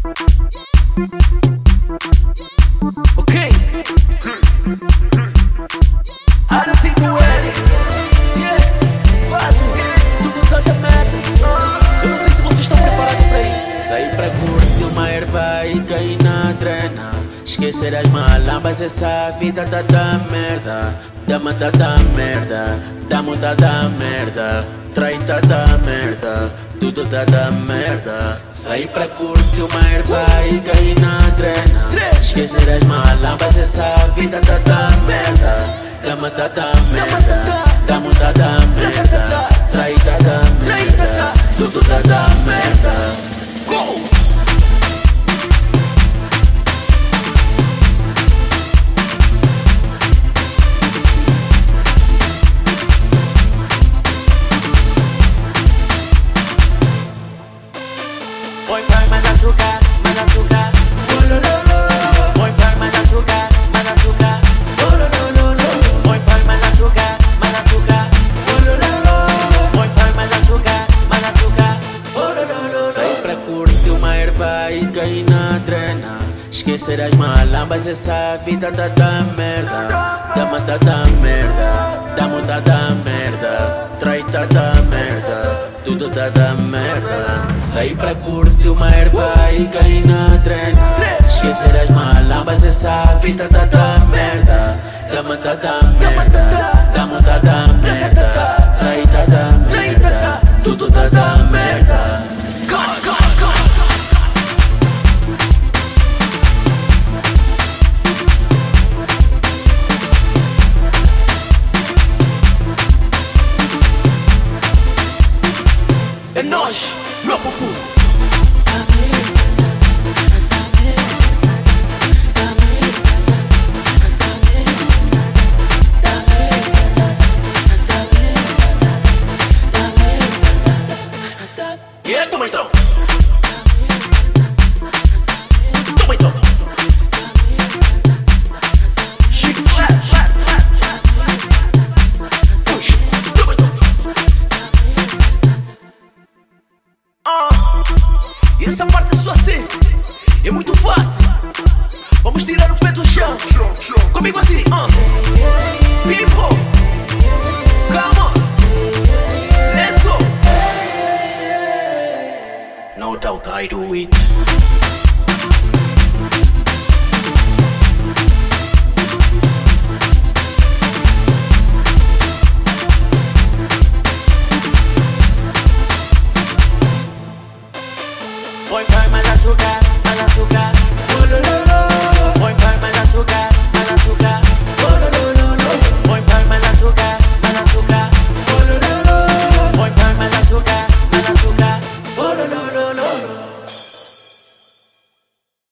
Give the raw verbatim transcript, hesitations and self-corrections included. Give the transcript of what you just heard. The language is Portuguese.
Okay. I don't think the way. Yeah. Fatos, tudo tá da merda. Eu não sei se vocês estão preparados pra isso. Sair pra curtir uma erva e cair na drena. Esquecer as malambas, essa vida tá da merda. Dama tá da merda, damo tá da merda. Trai tá da merda, tudo tá da merda. Sair pra curtir uma erva e cair na drena. Esquecer as malambas, essa vida tá da merda. Dama tá da merda, damo tá da merda. Trai tá da merda, tudo tá da merda. Go! Põe pai, mais açúcar, mais açúcar. Oh, lo, lo, lo. Põe pai, mais açúcar, mais açúcar. Oh, lo, lo, lo, lo. Põe pai, mais açúcar, mais açúcar. Oh, lo, lo, lo. Põe pai, mais açúcar, mais açúcar. Oh, lo, lo, lo. Sair pra curtir uma erva e cair na drena. Esquecer as malambas, essa vida tá da merda. Dama tá da merda, damo tá da merda. Trai tá da merda, tudo tá da merda. Sair pra curtir uma erva e cair na drena. Esquecer as malambas, essa vida tá da merda. Dama tá da merda, damo tá da merda. Trai tá da merda, tudo tá da merda. Go, go, go. É nóis, meu pupu. E yeah, toma então. Toma então. Chico, puxa, toma então. E essa parte é só assim, é muito fácil. Vamos tirar o pé do chão. Comigo assim, uh. People, come on, let's go. No doubt I do it.